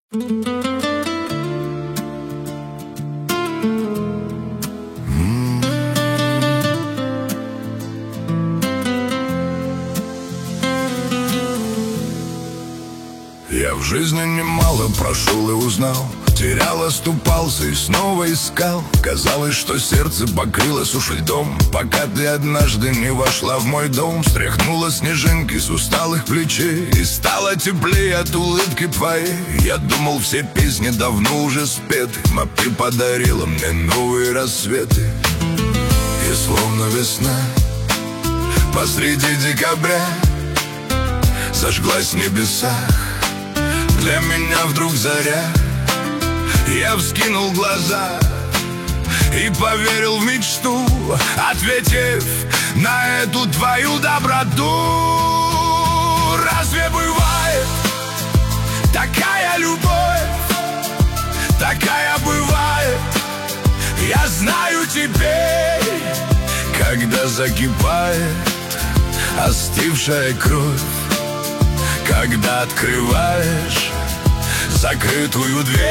Я в жизни немало прошел и узнал, терял, оступался и снова искал. Казалось, что сердце покрылось уж льдом, пока ты однажды не вошла в мой дом. Стряхнула снежинки с усталых плечей, и стало теплее от улыбки твоей. Я думал, все песни давно уже спеты, а ты подарила мне новые рассветы. И словно весна посреди декабря зажглась в небесах для меня вдруг заря. Я вскинул глаза и поверил в мечту, ответив на эту твою доброту. Разве бывает такая любовь? Такая бывает, я знаю теперь, когда закипает остывшая кровь, когда открываешь закрытую дверь.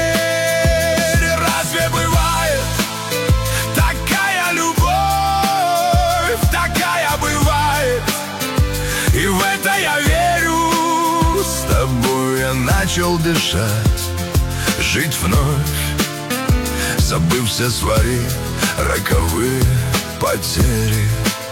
Разве бывает такая любовь? Такая бывает, и в это я верю. С тобой я начал дышать, жить вновь, забыв все свои роковые потери.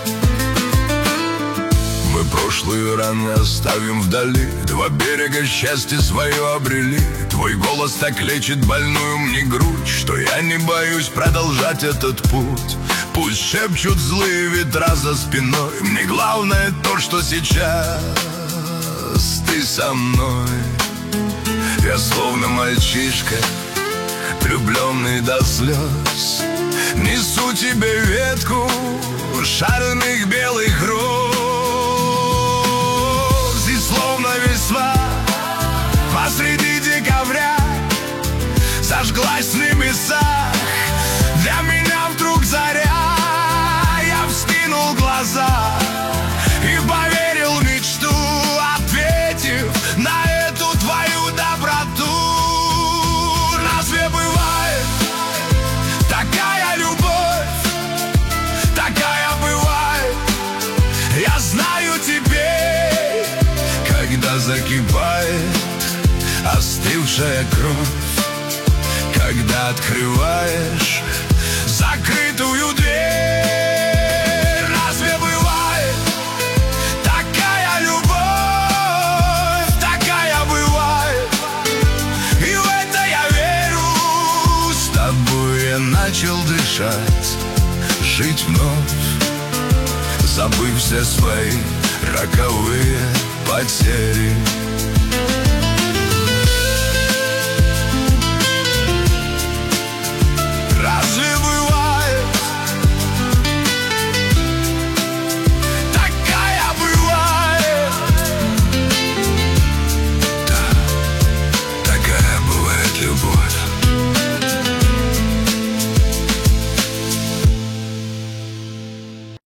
Мы прошлые раны оставим вдали, два берега счастья свое обрели. Твой голос так лечит больную мне грудь, что я не боюсь продолжать этот путь. Пусть шепчут злые ветра за спиной, мне главное то, что сейчас ты со мной. Я словно мальчишка, влюбленный до слез, несу тебе ветку шарных белых роз. Весна посреди декабря зажглась в небесах для меня вдруг заря. Я вскинул глаза и поверил в мечту, ответив на эту твою доброту. Разве бывает такая любовь? Такая бывает, я знаю теперь, когда закипает остывшая кровь, когда открываешь закрытую дверь. Разве бывает такая любовь? Такая бывает, и в это я верю. С тобой я начал дышать, жить вновь, забыв все свои роковые потери.